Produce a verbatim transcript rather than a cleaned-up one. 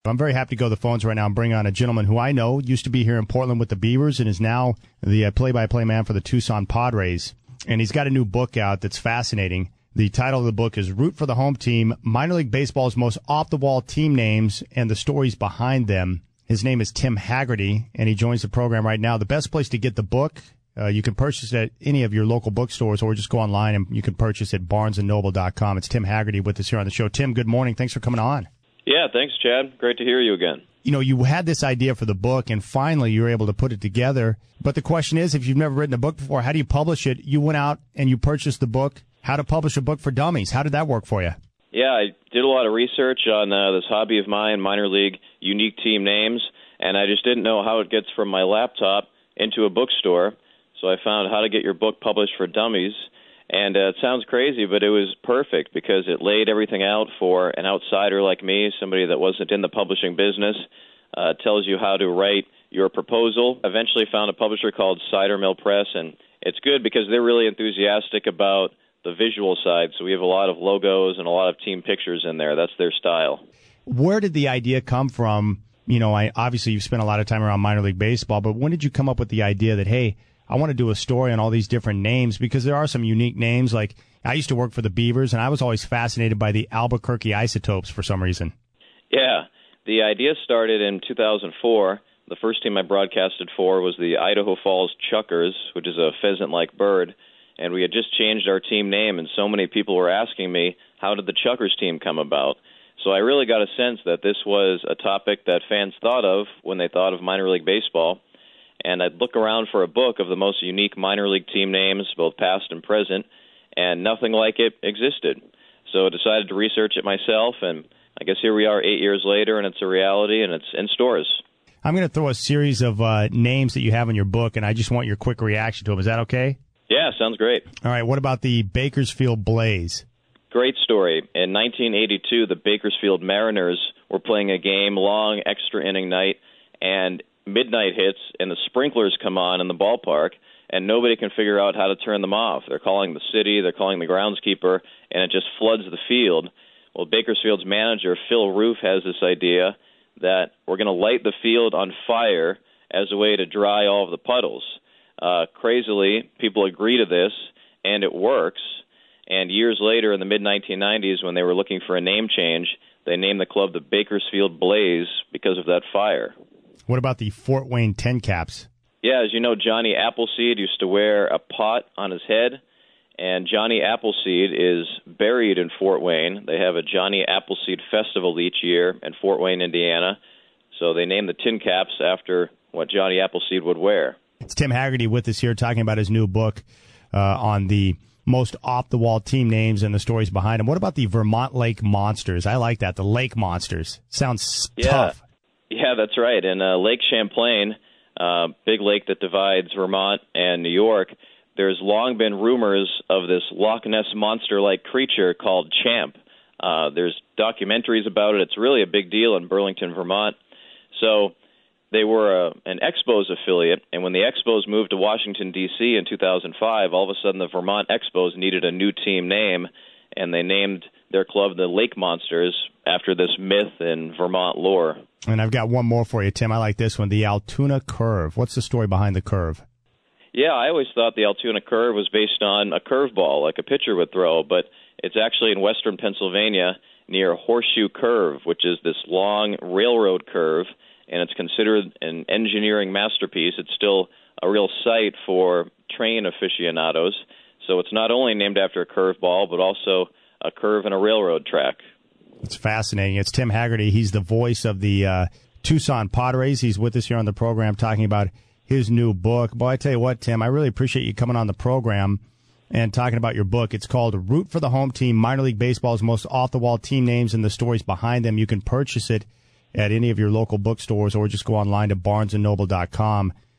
I'm very happy to go to the phones right now and bring on a gentleman who I know used to be here in Portland with the Beavers and is now the uh, play-by-play man for the Tucson Padres. And he's got a new book out that's fascinating. The title of the book is Root for the Home Team, Minor League Baseball's Most Off-the-Wall Team Names and the Stories Behind Them. His name is Tim Hagerty, and he joins the program right now. The best place to get the book, uh, you can purchase it at any of your local bookstores or just go online and you can purchase it at barnes and noble dot com. It's Tim Hagerty with us here on the show. Tim, good morning. Thanks for coming on. Yeah, thanks, Chad. Great to hear you again. You know, you had this idea for the book, and finally you were able to put it together. But the question is, if you've never written a book before, how do you publish it? You went out and you purchased the book, How to Publish a Book for Dummies. How did that work for you? Yeah, I did a lot of research on uh, this hobby of mine, minor league unique team names, and I just didn't know how it gets from my laptop into a bookstore. So I found How to Get Your Book Published for Dummies. And uh, it sounds crazy, but it was perfect because it laid everything out for an outsider like me, somebody that wasn't in the publishing business. Uh, tells you how to write your proposal. Eventually found a publisher called Cider Mill Press, and it's good because they're really enthusiastic about the visual side. So we have a lot of logos and a lot of team pictures in there. That's their style. Where did the idea come from? You know, I obviously you've spent a lot of time around minor league baseball, but when did you come up with the idea that, hey, I want to do a story on all these different names, because there are some unique names. Like, I used to work for the Beavers, and I was always fascinated by the Albuquerque Isotopes for some reason. Yeah, the idea started in two thousand four. The first team I broadcasted for was the Idaho Falls Chuckers, which is a pheasant-like bird, and we had just changed our team name, and so many people were asking me, how did the Chuckers team come about? So I really got a sense that this was a topic that fans thought of when they thought of minor league baseball. And I'd look around for a book of the most unique minor league team names, both past and present, and nothing like it existed. So I decided to research it myself, and I guess here we are eight years later, and it's a reality, and it's in stores. I'm going to throw a series of uh, names that you have in your book, and I just want your quick reaction to them. Is that okay? Yeah, sounds great. All right, what about the Bakersfield Blaze? Great story. In nineteen eighty-two, the Bakersfield Mariners were playing a game, long extra inning night, and midnight hits and the sprinklers come on in the ballpark and nobody can figure out how to turn them off. They're calling the city, they're calling the groundskeeper, and it just floods the field. Well, Bakersfield's manager, Phil Roof, has this idea that we're going to light the field on fire as a way to dry all of the puddles. Uh, crazily, people agree to this, and it works. And years later, in the mid nineteen nineties, when they were looking for a name change, they named the club the Bakersfield Blaze because of that fire. What about the Fort Wayne Ten Caps? Yeah, as you know, Johnny Appleseed used to wear a pot on his head, and Johnny Appleseed is buried in Fort Wayne. They have a Johnny Appleseed Festival each year in Fort Wayne, Indiana, so they named the Tin Caps after what Johnny Appleseed would wear. It's Tim Hagerty with us here talking about his new book uh, on the most off-the-wall team names and the stories behind them. What about the Vermont Lake Monsters? I like that, the Lake Monsters. Sounds yeah. tough. Yeah, that's right. In uh, Lake Champlain, uh, big lake that divides Vermont and New York, there's long been rumors of this Loch Ness Monster-like creature called Champ. Uh, there's documentaries about it. It's really a big deal in Burlington, Vermont. So they were a, an Expos affiliate, and when the Expos moved to Washington, D C in two thousand five, all of a sudden the Vermont Expos needed a new team name, and they named their club the Lake Monsters after this myth in Vermont lore. And I've got one more for you, Tim. I like this one, the Altoona Curve. What's the story behind the curve? Yeah, I always thought the Altoona Curve was based on a curveball, like a pitcher would throw, but it's actually in western Pennsylvania near Horseshoe Curve, which is this long railroad curve, and it's considered an engineering masterpiece. It's still a real site for train aficionados, so it's not only named after a curveball, but also a curve in a railroad track. It's fascinating. It's Tim Hagerty. He's the voice of the uh, Tucson Padres. He's with us here on the program talking about his new book. Boy, I tell you what, Tim, I really appreciate you coming on the program and talking about your book. It's called Root for the Home Team, Minor League Baseball's Most Off-the-Wall Team Names and the Stories Behind Them. You can purchase it at any of your local bookstores or just go online to barnes and noble dot com.